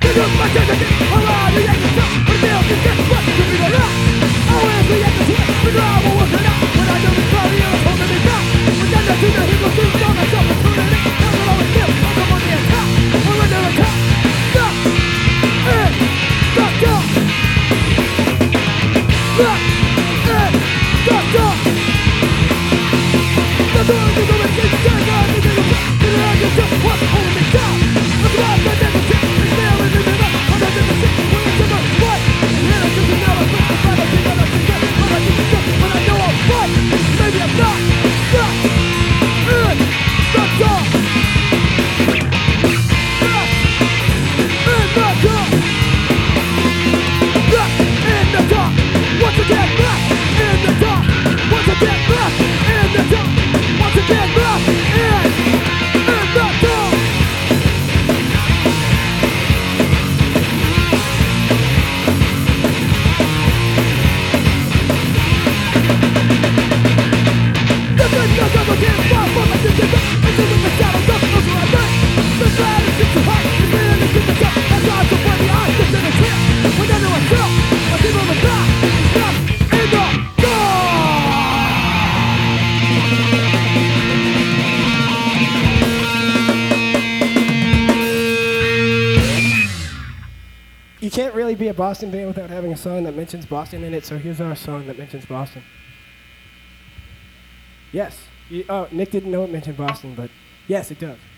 You can't really be a Boston band without having a song that mentions Boston in it, so here's our song that mentions Boston. Yes. Oh, Nick didn't know it mentioned Boston, but yes, it does.